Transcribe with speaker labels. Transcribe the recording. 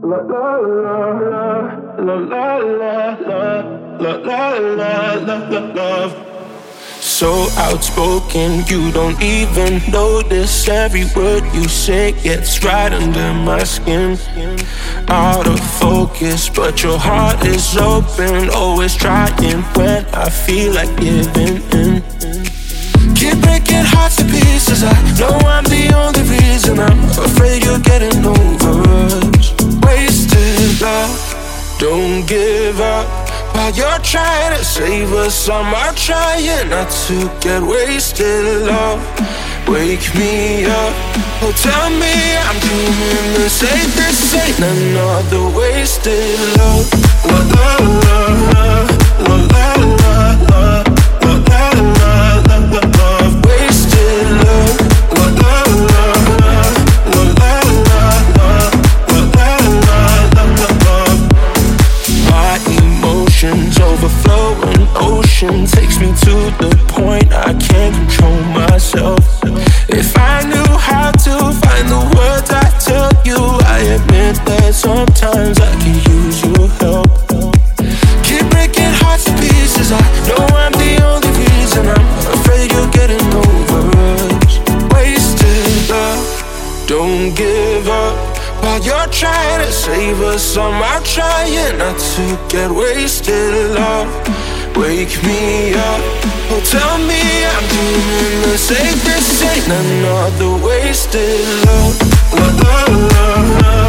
Speaker 1: La la la la la la la la la love. So outspoken, you don't even notice. Every word you say gets right under my skin. Out of focus, but your heart is open. Always trying when I feel like giving in. Keep breaking hearts to pieces. I know I'm the only reason. I'm afraid you're getting over us. Wasted love, don't give up. While you're trying to save us, I'm trying not to get wasted. Love, wake me up. Oh, tell me I'm doing the same. This ain't another wasted love. La la la la la la la la la la la love. Wasted love. La la la la la la la la la la love. My emotions overflowing ocean takes me to the point I can't control myself. If I knew how to find the words I tell you, I admit that sometimes I can use your help. Keep breaking hearts to pieces. I know I'm the only reason. I'm afraid you're getting over us. Wasted love, don't give up. While you're trying to save us, I'm trying not to get wasted. Love, wake me up. Oh, tell me I'm doing the same. This ain't another wasted love. La la la la.